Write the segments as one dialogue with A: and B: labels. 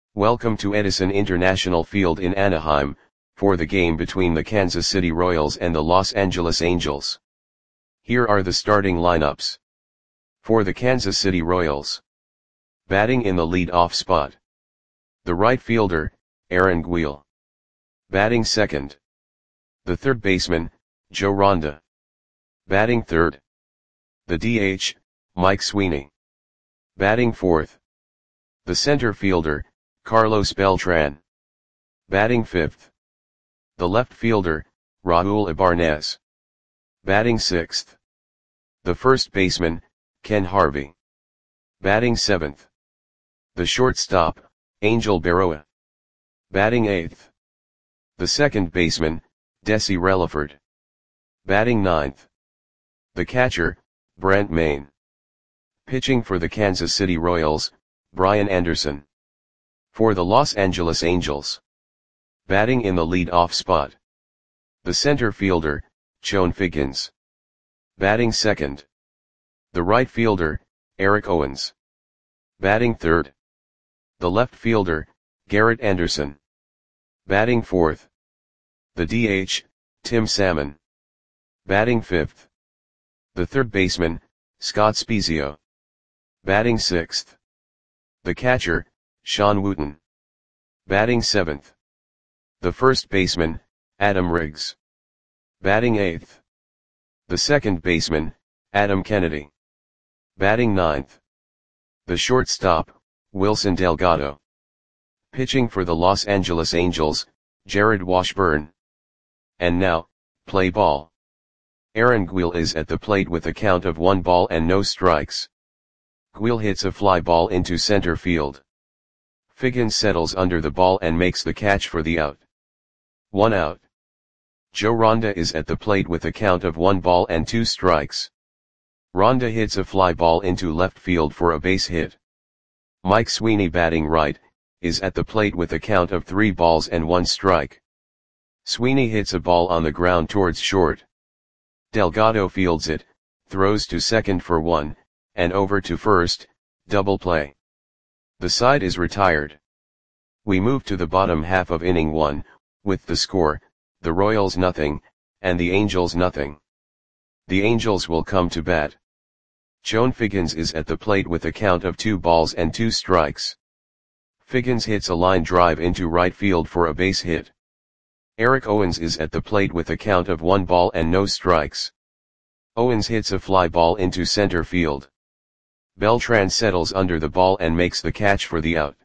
A: Welcome to Edison International Field in Anaheim, for the game between the Kansas City Royals and the Los Angeles Angels. Here are the starting lineups. For the Kansas City Royals. Batting in the lead-off spot. The right fielder, Aaron Guil. Batting second. The third baseman, Joe Ronda. Batting third. The DH, Mike Sweeney. Batting fourth. The center fielder, Carlos Beltran. Batting fifth. The left fielder, Raul Ibanez. Batting sixth. The first baseman, Ken Harvey. Batting seventh. The shortstop, Angel Berroa. Batting eighth. The second baseman, Desi Relaford. Batting ninth. The catcher, Brent Mayne. Pitching for the Kansas City Royals, Brian Anderson. For the Los Angeles Angels. Batting in the lead-off spot. The center fielder, Chone Figgins. Batting second. The right fielder, Eric Owens. Batting third. The left fielder, Garrett Anderson. Batting fourth. The DH, Tim Salmon. Batting fifth. The third baseman, Scott Spiezio. Batting sixth. The catcher, Sean Wooten. Batting seventh. The first baseman, Adam Riggs. Batting eighth. The second baseman, Adam Kennedy. Batting ninth. The shortstop, Wilson Delgado. Pitching for the Los Angeles Angels, Jared Washburn. And now, play ball. Aaron Guil is at the plate with a count of 1 ball and no strikes. Guil hits a fly ball into center field. Figgins settles under the ball and makes the catch for the out. 1 out. Joe Ronda is at the plate with a count of 1 ball and 2 strikes. Ronda hits a fly ball into left field for a base hit. Mike Sweeney, batting right, is at the plate with a count of 3 balls and 1 strike. Sweeney hits a ball on the ground towards short. Delgado fields it, throws to second for 1, and over to first, double play. The side is retired. We move to the bottom half of inning 1, with the score, the Royals nothing, and the Angels nothing. The Angels will come to bat. Chone Figgins is at the plate with a count of 2 balls and 2 strikes. Figgins hits a line drive into right field for a base hit. Eric Owens is at the plate with a count of 1 ball and no strikes. Owens hits a fly ball into center field. Beltran settles under the ball and makes the catch for the out.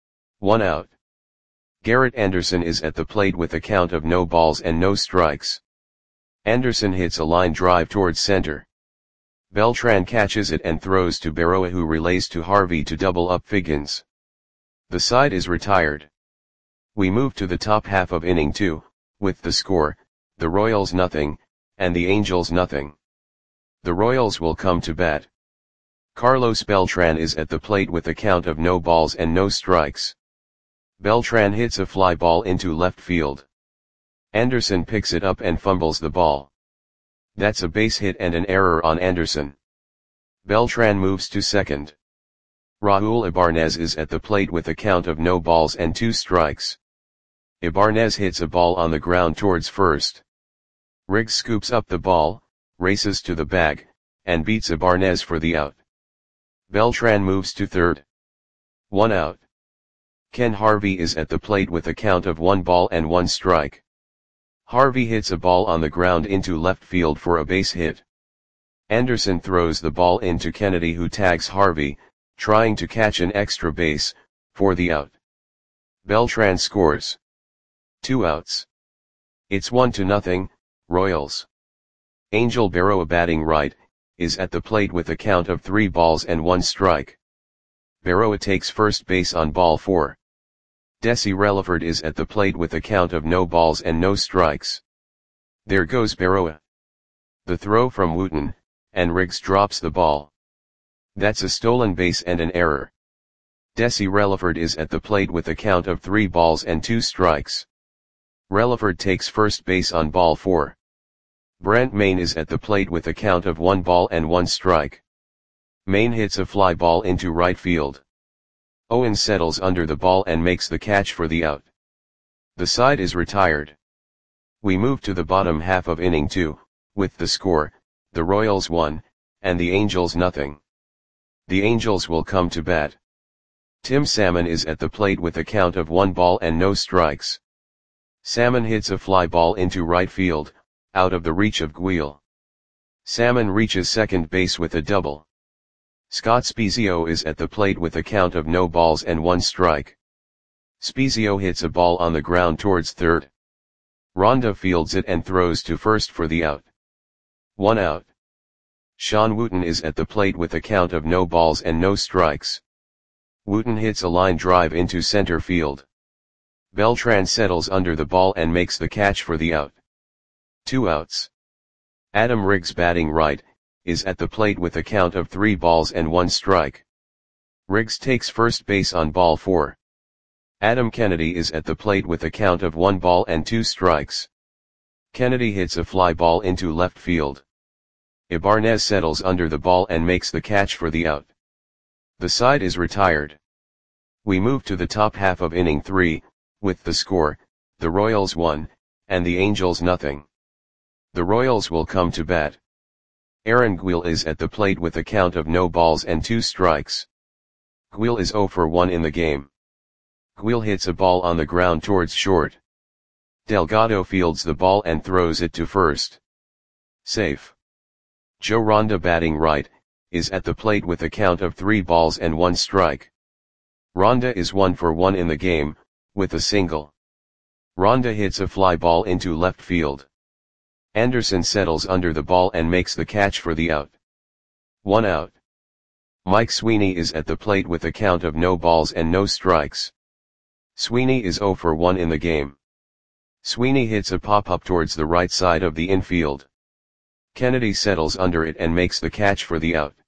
A: 1 out. Garrett Anderson is at the plate with a count of no balls and no strikes. Anderson hits a line drive towards center. Beltran catches it and throws to Berroa, who relays to Harvey to double up Figgins. The side is retired. We move to the top half of inning 2, with the score, the Royals nothing, and the Angels nothing. The Royals will come to bat. Carlos Beltran is at the plate with a count of no balls and no strikes. Beltran hits a fly ball into left field. Anderson picks it up and fumbles the ball. That's a base hit and an error on Anderson. Beltran moves to second. Raul Ibanez is at the plate with a count of no balls and 2 strikes. Ibanez hits a ball on the ground towards first. Riggs scoops up the ball, races to the bag, and beats Ibanez for the out. Beltran moves to third. 1 out. Ken Harvey is at the plate with a count of 1 ball and 1 strike. Harvey hits a ball on the ground into left field for a base hit. Anderson throws the ball into Kennedy, who tags Harvey, trying to catch an extra base, for the out. Beltran scores. 2 outs. It's 1-0, Royals. Angel Berroa, batting right, is at the plate with a count of 3 balls and 1 strike. Berroa takes first base on ball 4. Desi Relaford is at the plate with a count of no balls and no strikes. There goes Berroa. The throw from Wooten, and Riggs drops the ball. That's a stolen base and an error. Desi Relaford is at the plate with a count of 3 balls and 2 strikes. Relaford takes first base on ball 4. Brent Mayne is at the plate with a count of 1 ball and 1 strike. Mayne hits a fly ball into right field. Owens settles under the ball and makes the catch for the out. The side is retired. We move to the bottom half of inning 2, with the score, the Royals 1, and the Angels nothing. The Angels will come to bat. Tim Salmon is at the plate with a count of 1 ball and no strikes. Salmon hits a fly ball into right field, out of the reach of Guil. Salmon reaches second base with a double. Scott Spiezio is at the plate with a count of no balls and 1 strike. Spiezio hits a ball on the ground towards third. Ronda fields it and throws to first for the out. 1 out. Sean Wooten is at the plate with a count of no balls and no strikes. Wooten hits a line drive into center field. Beltran settles under the ball and makes the catch for the out. 2 outs. Adam Riggs, batting right, is at the plate with a count of 3 balls and 1 strike. Riggs takes first base on ball 4. Adam Kennedy is at the plate with a count of 1 ball and 2 strikes. Kennedy hits a fly ball into left field. Ibanez settles under the ball and makes the catch for the out. The side is retired. We move to the top half of inning 3, with the score, the Royals 1, and the Angels nothing. The Royals will come to bat. Aaron Guil is at the plate with a count of no balls and 2 strikes. Guil is 0 for 1 in the game. Guil hits a ball on the ground towards short. Delgado fields the ball and throws it to first. Safe. Joe Ronda, batting right, is at the plate with a count of 3 balls and 1 strike. Ronda is 1 for 1 in the game, with a single. Ronda hits a fly ball into left field. Anderson settles under the ball and makes the catch for the out. 1 out. Mike Sweeney is at the plate with a count of no balls and no strikes. Sweeney is 0 for 1 in the game. Sweeney hits a pop-up towards the right side of the infield. Kennedy settles under it and makes the catch for the out.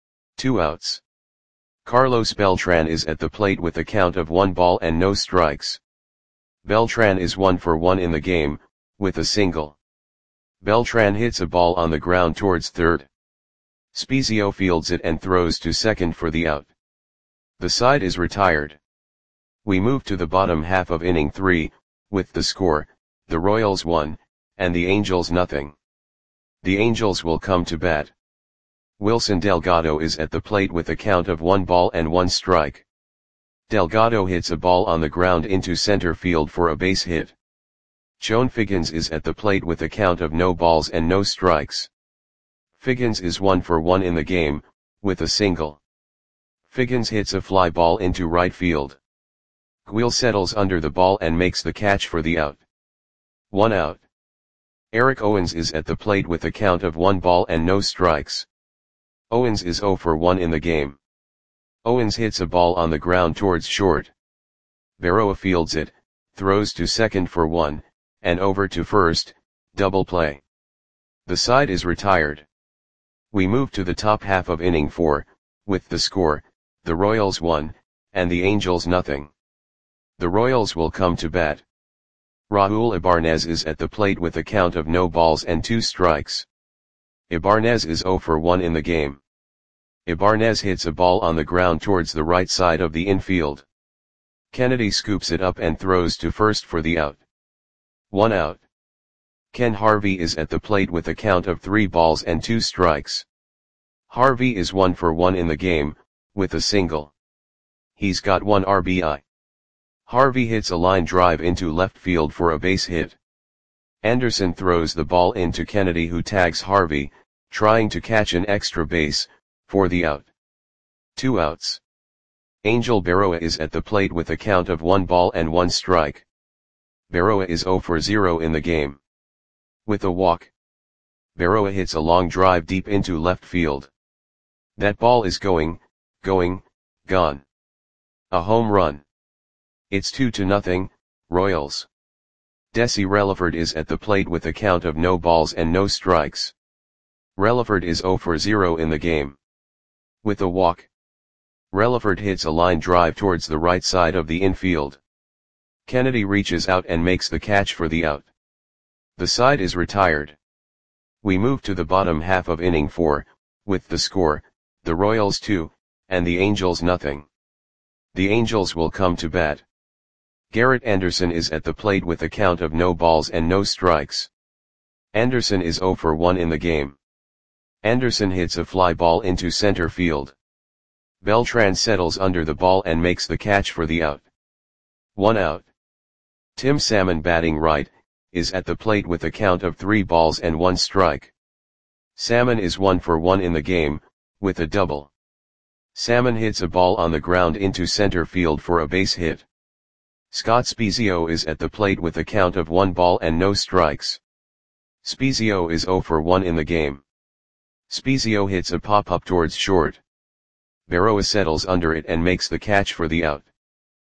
A: 2 outs. Carlos Beltran is at the plate with a count of 1 ball and no strikes. Beltran is 1 for 1 in the game, with a single. Beltran hits a ball on the ground towards third. Spiezio fields it and throws to second for the out. The side is retired. We move to the bottom half of inning 3, with the score, the Royals 1, and the Angels nothing. The Angels will come to bat. Wilson Delgado is at the plate with a count of 1 ball and 1 strike. Delgado hits a ball on the ground into center field for a base hit. Joan Figgins is at the plate with a count of no balls and no strikes. Figgins is 1 for 1 in the game, with a single. Figgins hits a fly ball into right field. Guil settles under the ball and makes the catch for the out. 1 out. Eric Owens is at the plate with a count of 1 ball and no strikes. Owens is 0 for 1 in the game. Owens hits a ball on the ground towards short. Berroa fields it, throws to second for 1, and over to first, double play. The side is retired. We move to the top half of inning 4, with the score, the Royals 1, and the Angels nothing. The Royals will come to bat. Raul Ibanez is at the plate with a count of no balls and 2 strikes. Ibanez is 0 for 1 in the game. Ibanez hits a ball on the ground towards the right side of the infield. Kennedy scoops it up and throws to first for the out. 1 out. Ken Harvey is at the plate with a count of 3 balls and 2 strikes. Harvey is 1 for 1 in the game, with a single. He's got 1 RBI. Harvey hits a line drive into left field for a base hit. Anderson throws the ball into Kennedy, who tags Harvey, trying to catch an extra base, for the out. 2 outs. Angel Berroa is at the plate with a count of 1 ball and 1 strike. Berroa is 0 for 0 in the game. With a walk. Berroa hits a long drive deep into left field. That ball is gone. A home run. It's 2-0, Royals. Desi Relaford is at the plate with a count of no balls and no strikes. Relaford is 0 for 0 in the game. With a walk. Relaford hits a line drive towards the right side of the infield. Kennedy reaches out and makes the catch for the out. The side is retired. We move to the bottom half of inning 4, with the score, the Royals 2, and the Angels nothing. The Angels will come to bat. Garrett Anderson is at the plate with a count of no balls and no strikes. Anderson is 0 for 1 in the game. Anderson hits a fly ball into center field. Beltran settles under the ball and makes the catch for the out. 1 out. Tim Salmon, batting right, is at the plate with a count of 3 balls and 1 strike. Salmon is 1 for 1 in the game, with a double. Salmon hits a ball on the ground into center field for a base hit. Scott Spiezio is at the plate with a count of 1 ball and no strikes. Spiezio is 0 for 1 in the game. Spiezio hits a pop-up towards short. Berroa settles under it and makes the catch for the out.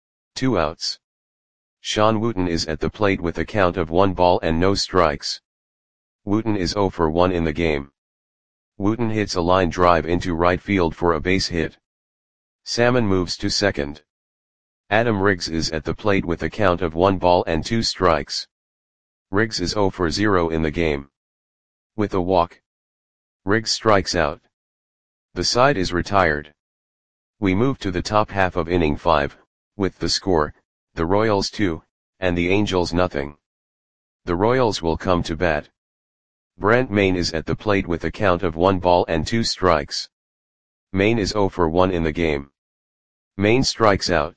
A: 2 outs. Sean Wooten is at the plate with a count of 1 ball and no strikes. Wooten is 0 for 1 in the game. Wooten hits a line drive into right field for a base hit. Salmon moves to second. Adam Riggs is at the plate with a count of 1 ball and 2 strikes. Riggs is 0 for 0 in the game. With a walk, Riggs strikes out. The side is retired. We move to the top half of inning 5, with the score, the Royals 2, and the Angels nothing. The Royals will come to bat. Brent Mayne is at the plate with a count of 1 ball and 2 strikes. Mayne is 0 for 1 in the game. Mayne strikes out.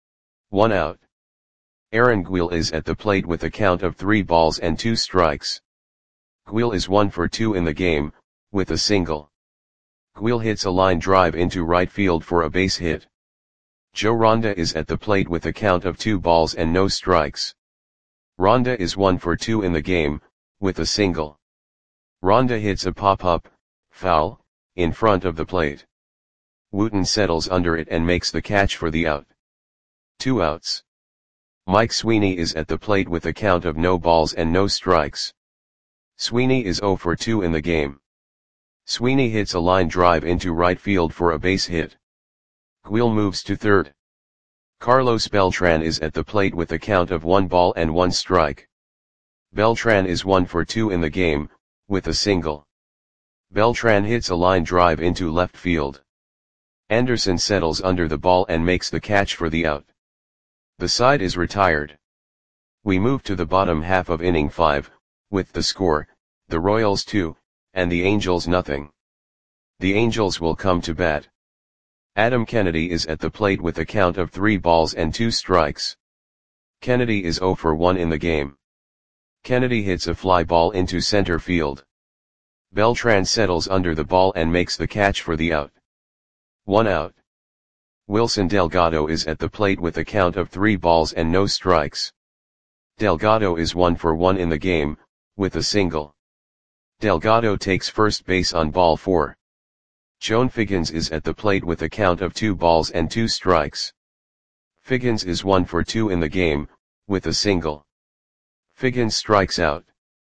A: 1 out. Aaron Guil is at the plate with a count of 3 balls and 2 strikes. Guil is 1 for 2 in the game, with a single. Guil hits a line drive into right field for a base hit. Joe Ronda is at the plate with a count of 2 balls and no strikes. Ronda is 1 for 2 in the game, with a single. Ronda hits a pop-up, foul, in front of the plate. Wooten settles under it and makes the catch for the out. 2 outs. Mike Sweeney is at the plate with a count of no balls and no strikes. Sweeney is 0 for 2 in the game. Sweeney hits a line drive into right field for a base hit. Guil moves to third. Carlos Beltran is at the plate with a count of 1 ball and 1 strike. Beltran is 1 for 2 in the game, with a single. Beltran hits a line drive into left field. Anderson settles under the ball and makes the catch for the out. The side is retired. We move to the bottom half of inning 5, with the score, the Royals 2, and the Angels nothing. The Angels will come to bat. Adam Kennedy is at the plate with a count of 3 balls and 2 strikes. Kennedy is 0 for 1 in the game. Kennedy hits a fly ball into center field. Beltran settles under the ball and makes the catch for the out. 1 out. Wilson Delgado is at the plate with a count of 3 balls and no strikes. Delgado is 1 for 1 in the game, with a single. Delgado takes first base on ball 4. Joan Figgins is at the plate with a count of 2 balls and 2 strikes. Figgins is 1 for 2 in the game, with a single. Figgins strikes out.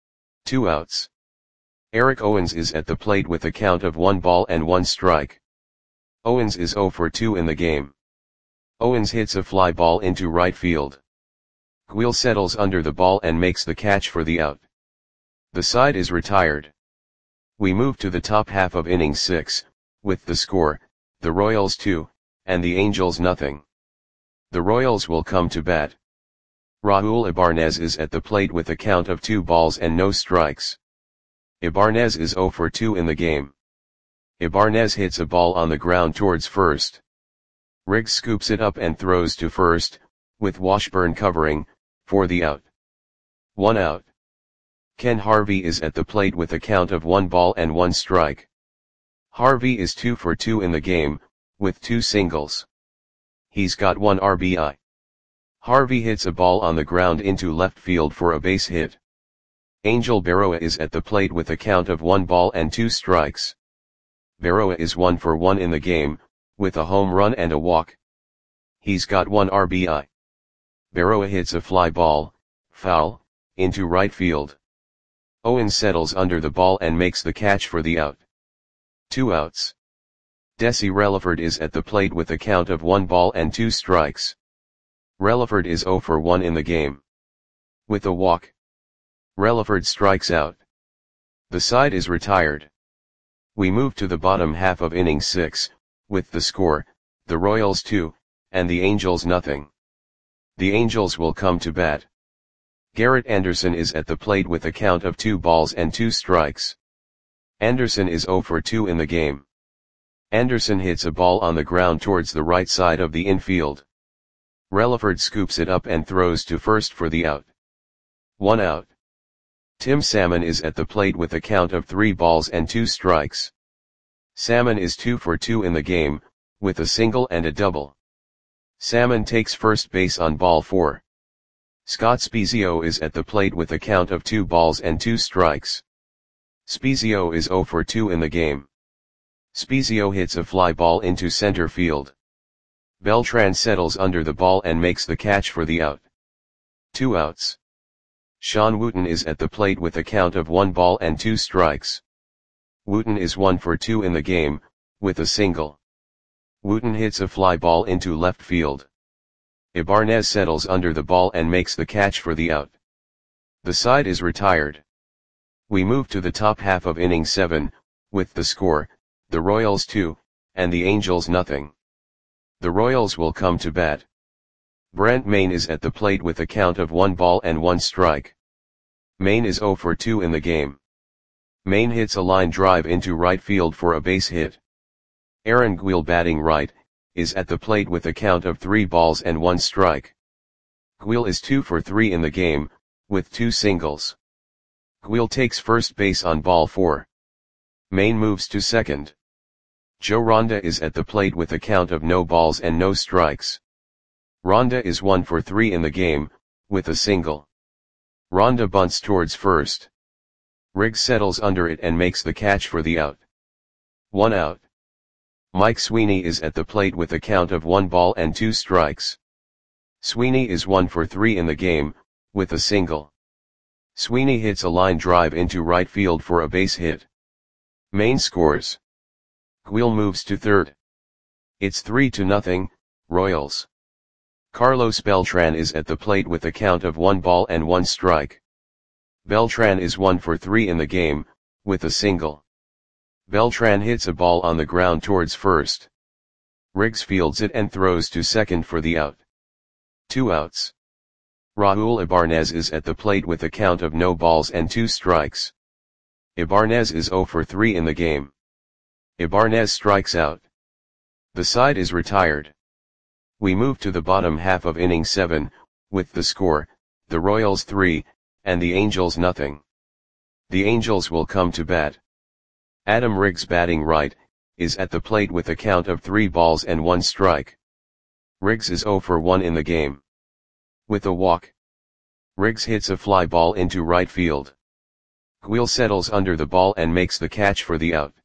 A: 2 outs. Eric Owens is at the plate with a count of 1 ball and 1 strike. Owens is 0 for 2 in the game. Owens hits a fly ball into right field. Guil settles under the ball and makes the catch for the out. The side is retired. We move to the top half of inning 6, with the score, the Royals 2, and the Angels nothing. The Royals will come to bat. Raul Ibarnez is at the plate with a count of 2 balls and no strikes. Ibarnez is 0 for 2 in the game. Ibarnez hits a ball on the ground towards first. Riggs scoops it up and throws to first, with Washburn covering, for the out. 1 out. Ken Harvey is at the plate with a count of 1 ball and 1 strike. Harvey is 2 for 2 in the game, with 2 singles. He's got 1 RBI. Harvey hits a ball on the ground into left field for a base hit. Angel Berroa is at the plate with a count of 1 ball and 2 strikes. Berroa is 1 for 1 in the game, with a home run and a walk. He's got 1 RBI. Berroa hits a fly ball, foul, into right field. Owens settles under the ball and makes the catch for the out. 2 outs. Desi Relaford is at the plate with a count of 1 ball and 2 strikes. Relaford is 0 for 1 in the game. With a walk, Relaford strikes out. The side is retired. We move to the bottom half of inning 6, with the score, the Royals 2, and the Angels nothing. The Angels will come to bat. Garrett Anderson is at the plate with a count of 2 balls and 2 strikes. Anderson is 0 for 2 in the game. Anderson hits a ball on the ground towards the right side of the infield. Relaford scoops it up and throws to first for the out. 1 out. Tim Salmon is at the plate with a count of 3 balls and 2 strikes. Salmon is 2 for 2 in the game, with a single and a double. Salmon takes first base on ball 4. Scott Spiezio is at the plate with a count of 2 balls and 2 strikes. Spiezio is 0 for 2 in the game. Spiezio hits a fly ball into center field. Beltran settles under the ball and makes the catch for the out. 2 outs. Sean Wooten is at the plate with a count of 1 ball and 2 strikes. Wooten is 1 for 2 in the game, with a single. Wooten hits a fly ball into left field. Ibanez settles under the ball and makes the catch for the out. The side is retired. We move to the top half of inning 7, with the score, the Royals 2, and the Angels nothing. The Royals will come to bat. Brent Mayne is at the plate with a count of 1 ball and 1 strike. Mayne is 0 for 2 in the game. Mayne hits a line drive into right field for a base hit. Aaron Guil, batting right, is at the plate with a count of 3 balls and 1 strike. Guil is 2 for 3 in the game, with 2 singles. Guil takes first base on ball 4. Mayne moves to second. Joe Ronda is at the plate with a count of no balls and no strikes. Ronda is 1 for 3 in the game, with a single. Ronda bunts towards first. Riggs settles under it and makes the catch for the out. 1 out. Mike Sweeney is at the plate with a count of 1 ball and 2 strikes. Sweeney is 1 for 3 in the game, with a single. Sweeney hits a line drive into right field for a base hit. Mayne scores. Guil moves to third. It's 3-0, Royals. Carlos Beltran is at the plate with a count of 1 ball and 1 strike. Beltran is 1 for 3 in the game, with a single. Beltran hits a ball on the ground towards first. Riggs fields it and throws to second for the out. 2 outs. Raul Ibanez is at the plate with a count of no balls and 2 strikes. Ibanez is 0 for 3 in the game. Ibanez strikes out. The side is retired. We move to the bottom half of inning 7, with the score, the Royals 3, and the Angels nothing. The Angels will come to bat. Adam Riggs, batting right, is at the plate with a count of 3 balls and 1 strike. Riggs is 0 for 1 in the game. With a walk. Riggs hits a fly ball into right field. Guil settles under the ball and makes the catch for the out.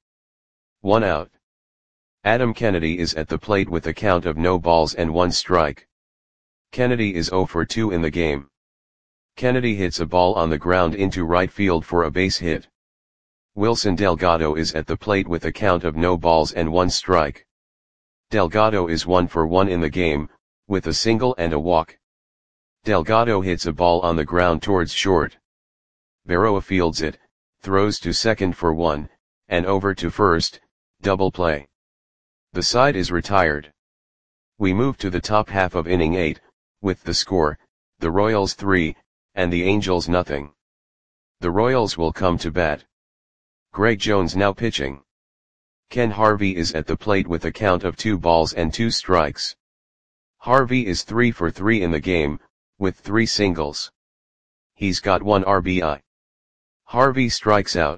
A: 1 out. Adam Kennedy is at the plate with a count of no balls and 1 strike. Kennedy is 0 for 2 in the game. Kennedy hits a ball on the ground into right field for a base hit. Wilson Delgado is at the plate with a count of no balls and 1 strike. Delgado is 1 for 1 in the game, with a single and a walk. Delgado hits a ball on the ground towards short. Berroa fields it, throws to second for 1, and over to first, double play. The side is retired. We move to the top half of inning 8, with the score, the Royals 3, and the Angels nothing. The Royals will come to bat. Greg Jones now pitching. Ken Harvey is at the plate with a count of 2 balls and 2 strikes. Harvey is 3 for 3 in the game, with 3 singles. He's got 1 RBI. Harvey strikes out.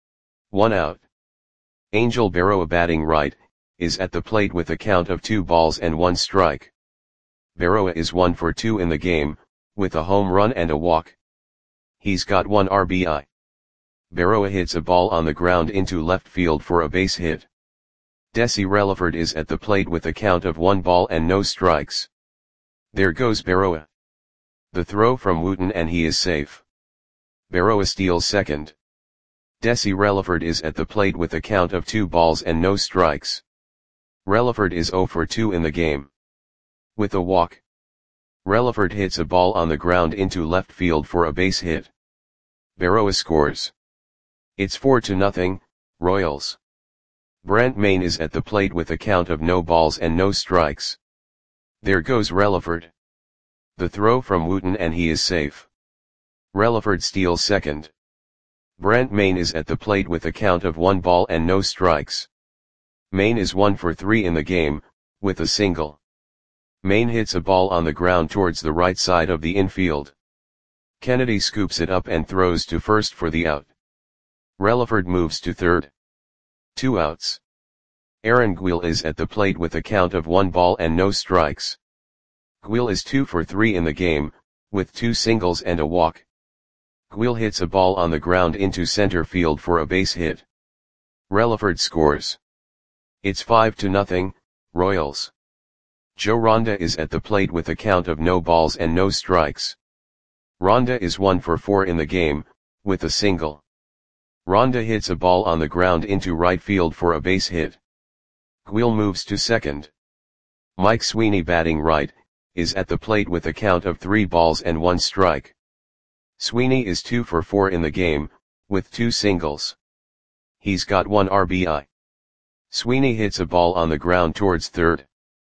A: 1 out. Angel Berroa, batting right, is at the plate with a count of 2 balls and 1 strike. Berroa is 1 for 2 in the game, with a home run and a walk. He's got 1 RBI. Berroa hits a ball on the ground into left field for a base hit. Desi Relaford is at the plate with a count of 1 ball and no strikes. There goes Berroa. The throw from Wooten and he is safe. Berroa steals second. Desi Relaford is at the plate with a count of 2 balls and no strikes. Relaford is 0 for 2 in the game. With a walk. Relaford hits a ball on the ground into left field for a base hit. Berroa scores. It's 4-0, Royals. Brent Mayne is at the plate with a count of no balls and no strikes. There goes Relaford. The throw from Wooten and he is safe. Relaford steals second. Brent Main is at the plate with a count of 1 ball and no strikes. Main is 1 for 3 in the game, with a single. Main hits a ball on the ground towards the right side of the infield. Kennedy scoops it up and throws to first for the out. Relaford moves to third. 2 outs. Aaron Guil is at the plate with a count of 1 ball and no strikes. Guil is 2 for 3 in the game, with 2 singles and a walk. Guil hits a ball on the ground into center field for a base hit. Relaford scores. It's 5-0, Royals. Joe Ronda is at the plate with a count of no balls and no strikes. Ronda is 1 for 4 in the game, with a single. Ronda hits a ball on the ground into right field for a base hit. Guil moves to second. Mike Sweeney, batting right, is at the plate with a count of 3 balls and 1 strike. Sweeney is 2 for 4 in the game, with 2 singles. He's got 1 RBI. Sweeney hits a ball on the ground towards third.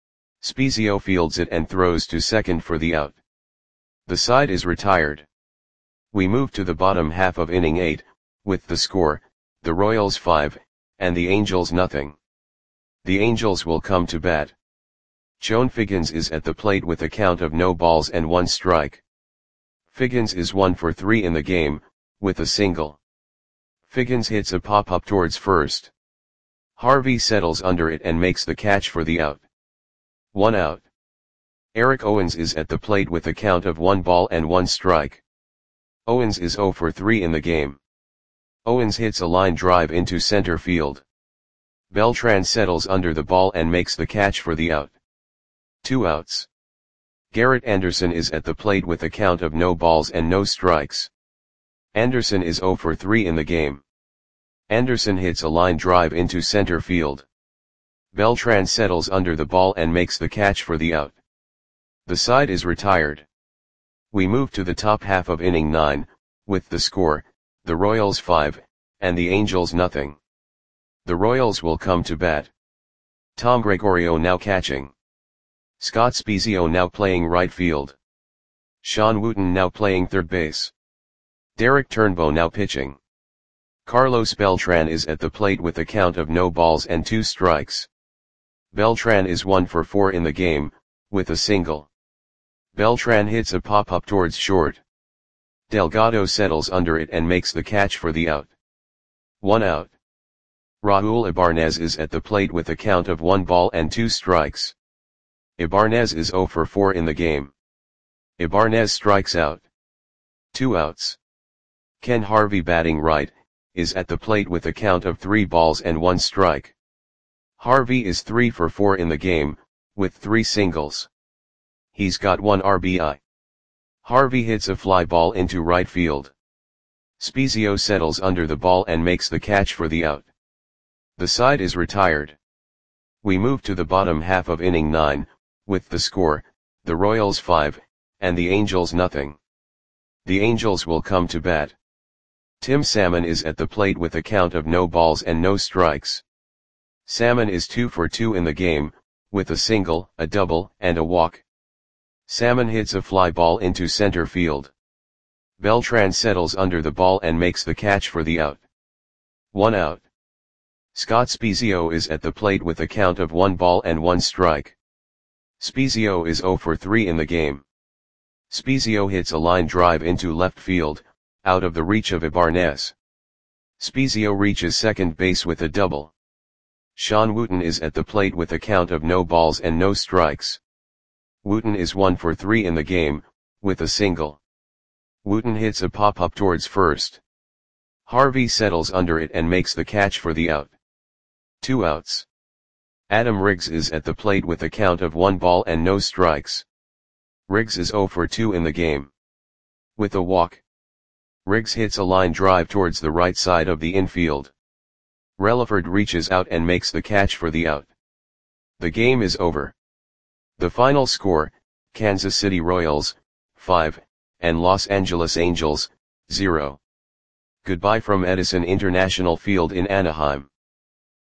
A: Spezio fields it and throws to second for the out. The side is retired. We move to the bottom half of inning 8, with the score, the Royals 5, and the Angels nothing. The Angels will come to bat. Joan Figgins is at the plate with a count of no balls and 1 strike. Figgins is 1 for 3 in the game, with a single. Figgins hits a pop-up towards first. Harvey settles under it and makes the catch for the out. 1 out. Eric Owens is at the plate with a count of 1 ball and 1 strike. Owens is 0 for 3 in the game. Owens hits a line drive into center field. Beltran settles under the ball and makes the catch for the out. 2 outs. Garrett Anderson is at the plate with a count of no balls and no strikes. Anderson is 0 for 3 in the game. Anderson hits a line drive into center field. Beltran settles under the ball and makes the catch for the out. The side is retired. We move to the top half of inning 9, with the score, the Royals 5, and the Angels nothing. The Royals will come to bat. Tom Gregorio now catching. Scott Spezio now playing right field. Sean Wooten now playing third base. Derek Turnbow now pitching. Carlos Beltran is at the plate with a count of no balls and 2 strikes. Beltran is 1 for 4 in the game, with a single. Beltran hits a pop-up towards short. Delgado settles under it and makes the catch for the out. 1 out. Raul Ibanez is at the plate with a count of 1 ball and 2 strikes. Ibanez is 0 for 4 in the game. Ibanez strikes out. 2 outs. Ken Harvey, batting right, is at the plate with a count of 3 balls and 1 strike. Harvey is 3 for 4 in the game, with 3 singles. He's got 1 RBI. Harvey hits a fly ball into right field. Spezio settles under the ball and makes the catch for the out. The side is retired. We move to the bottom half of inning 9, with the score, the Royals 5, and the Angels nothing. The Angels will come to bat. Tim Salmon is at the plate with a count of no balls and no strikes. Salmon is 2 for 2 in the game, with a single, a double, and a walk. Salmon hits a fly ball into center field. Beltran settles under the ball and makes the catch for the out. 1 out. Scott Spezio is at the plate with a count of 1 ball and 1 strike. Spezio is 0 for 3 in the game. Spezio hits a line drive into left field, out of the reach of Ibanez. Spezio reaches second base with a double. Sean Wooten is at the plate with a count of no balls and no strikes. Wooten is 1 for 3 in the game, with a single. Wooten hits a pop-up towards first. Harvey settles under it and makes the catch for the out. 2 outs. Adam Riggs is at the plate with a count of 1 ball and no strikes. Riggs is 0 for 2 in the game. With a walk. Riggs hits a line drive towards the right side of the infield. Relaford reaches out and makes the catch for the out. The game is over. The final score, Kansas City Royals, 5, and Los Angeles Angels, 0. Goodbye from Edison International Field in Anaheim.